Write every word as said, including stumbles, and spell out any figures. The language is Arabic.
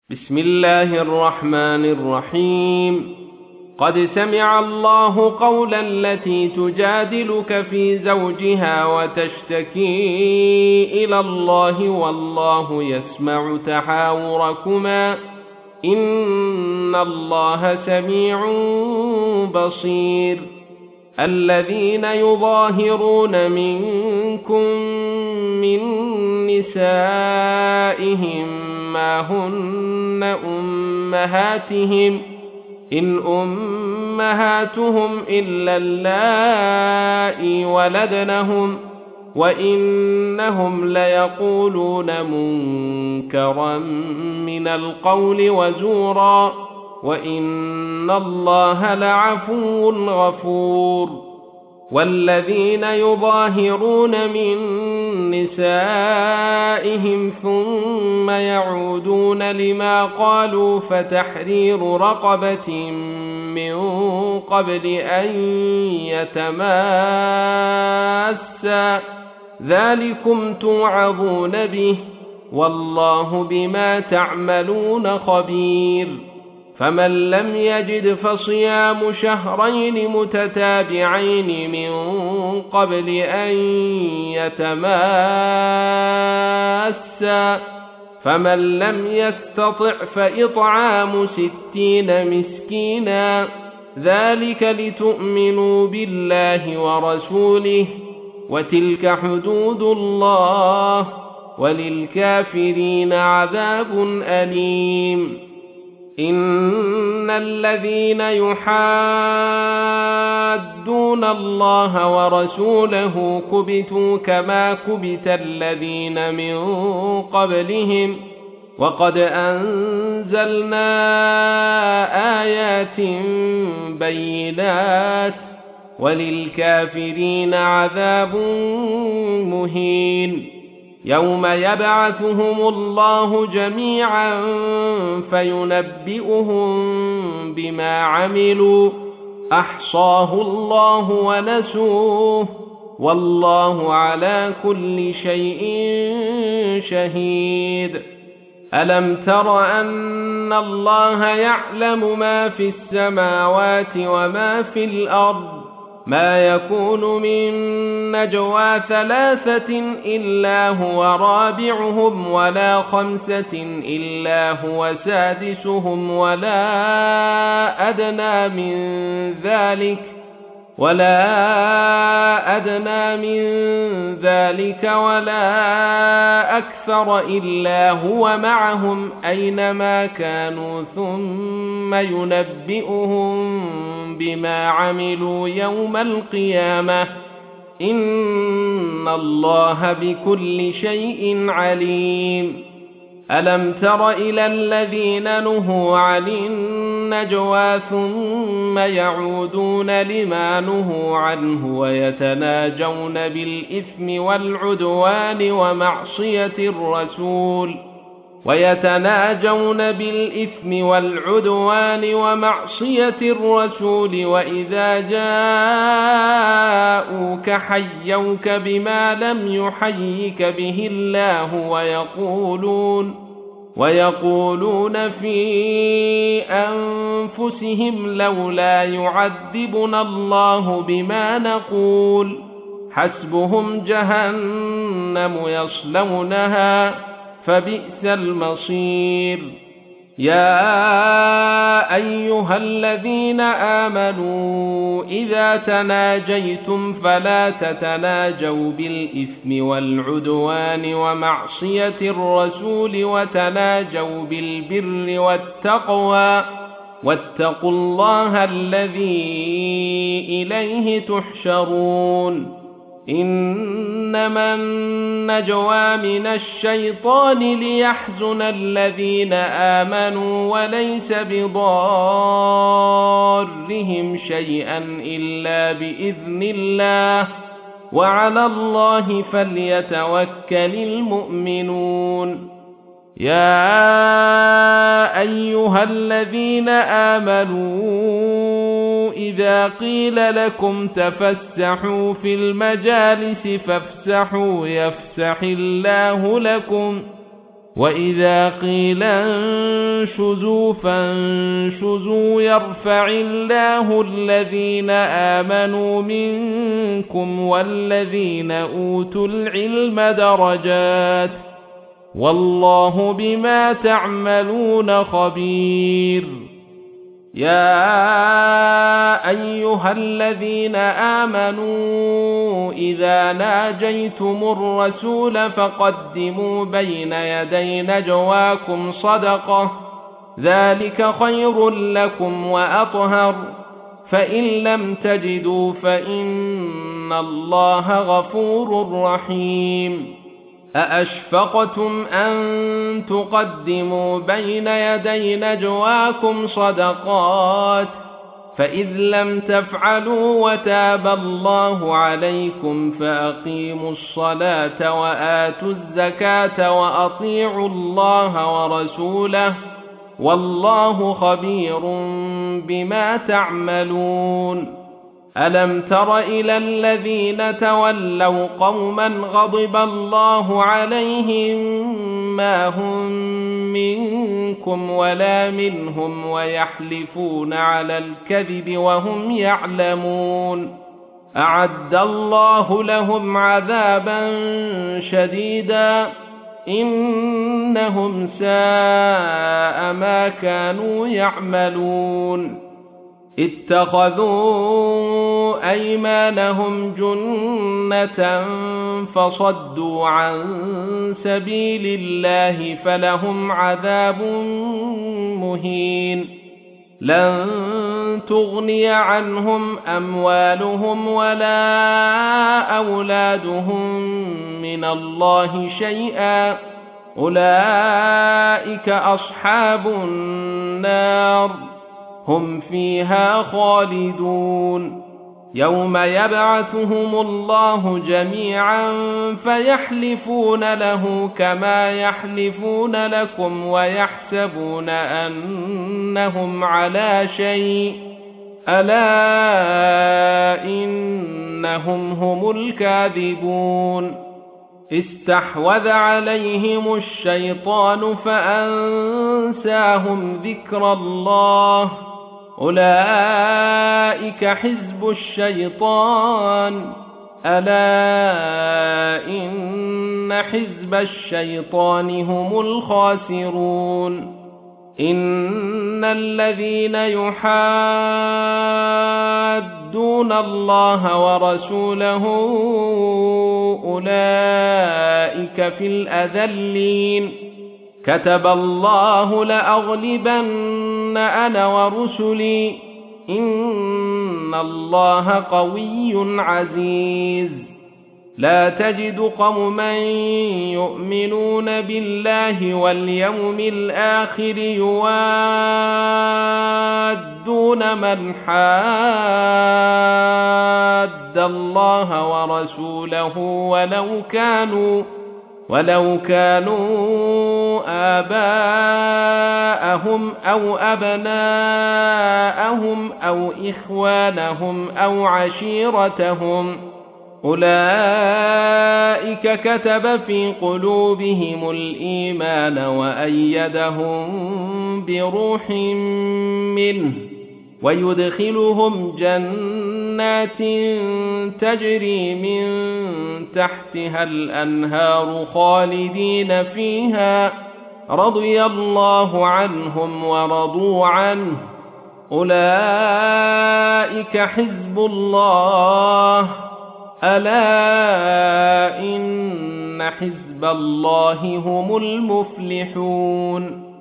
بسم الله الرحمن الرحيم قد سمع الله قول التي تجادلك في زوجها وتشتكي إلى الله والله يسمع تحاوركما إن الله سميع بصير الذين يظاهرون منكم من نسائهم ما هن أمهاتهم إن أمهاتهم إلا اللائي ولدنهم وإنهم ليقولون منكرا من القول وزورا وإن الله لعفو غفور والذين يظاهرون من نسائهم ثم يعودون لما قالوا فتحرير رقبة من قبل أن يتماسا ذلكم توعظون به والله بما تعملون خبير فمن لم يجد فصيام شهرين متتابعين من قبل أن يتماسا فمن لم يستطع فإطعام ستين مسكينا ذلك لتؤمنوا بالله ورسوله وتلك حدود الله وللكافرين عذاب أليم إن الذين يحادون الله ورسوله كبتوا كما كبت الذين من قبلهم وقد أنزلنا آيات بينات وللكافرين عذاب مهين يوم يبعثهم الله جميعا فينبئهم بما عملوا أحصاه الله ونسوه والله على كل شيء شهيد ألم تر أن الله يعلم ما في السماوات وما في الأرض ما يكون من نجوى ثلاثة إلا هو رابعهم ولا خمسة إلا هو سادسهم ولا أدنى من ذلك ولا أدنى من ذلك ولا أكثر إلا هو معهم أينما كانوا ثم ينبئهم بما عملوا يوم القيامة إن الله بكل شيء عليم ألم تر إلى الذين نهوا عن النجوى ثم يعودون لما نهوا عنه ويتناجون بالإثم والعدوان ومعصية الرسول ويتناجون بالإثم والعدوان ومعصية الرسول وإذا جاءوك حيوك بما لم يحيك به الله ويقولون ويقولون في أنفسهم لولا يعذبنا الله بما نقول حسبهم جهنم يصلونها فبئس المصير يا أيها الذين آمنوا إذا تناجيتم فلا تتناجوا بالإثم والعدوان ومعصية الرسول وتناجوا بالبر والتقوى واتقوا الله الذي إليه تحشرون إنما النجوى من الشيطان ليحزن الذين آمنوا وليس بضارهم شيئا إلا بإذن الله وعلى الله فليتوكل المؤمنون يا أيها الذين آمنوا إذا قيل لكم تفسحوا في المجالس فافسحوا يفسح الله لكم وإذا قيل انشزوا فانشزوا يرفع الله الذين آمنوا منكم والذين أوتوا العلم درجات والله بما تعملون خبير. يا أيها الذين آمنوا إذا ناجيتم الرسول فقدموا بين يدي نجواكم صدقة ذلك خير لكم وأطهر فإن لم تجدوا فإن الله غفور رحيم. أأشفقتم أن تقدموا بين يدي نجواكم صدقات فإذ لم تفعلوا وتاب الله عليكم فأقيموا الصلاة وآتوا الزكاة وأطيعوا الله ورسوله والله خبير بما تعملون. ألم تر إلى الذين تولوا قوما غضب الله عليهم ما هم منكم ولا منهم ويحلفون على الكذب وهم يعلمون أعد الله لهم عذابا شديدا إنهم ساء ما كانوا يعملون. اتخذوا أيمانهم جنة فصدوا عن سبيل الله فلهم عذاب مهين. لن تغني عنهم أموالهم ولا أولادهم من الله شيئا أولئك أصحاب النار هم فيها خالدون. يوم يبعثهم الله جميعا فيحلفون له كما يحلفون لكم ويحسبون أنهم على شيء ألا إنهم هم الكاذبون. استحوذ عليهم الشيطان فأنساهم ذكر الله أولئك حزب الشيطان ألا إن حزب الشيطان هم الخاسرون. إن الذين يحادون الله ورسوله أولئك في الأذلين كتب الله لأغلبن أنا ورسلي إن الله قوي عزيز. لا تجد قوما يؤمنون بالله واليوم الآخر يوادون من حاد الله ورسوله ولو كانوا ولو كانوا آباءهم أو أبناءهم أو إخوانهم أو عشيرتهم أولئك كتب في قلوبهم الإيمان وأيدهم بروح منه ويدخلهم جنات تجري من تحتها الأنهار خالدين فيها رضي الله عنهم ورضوا عنه أولئك حزب الله ألا إن حزب الله هم المفلحون.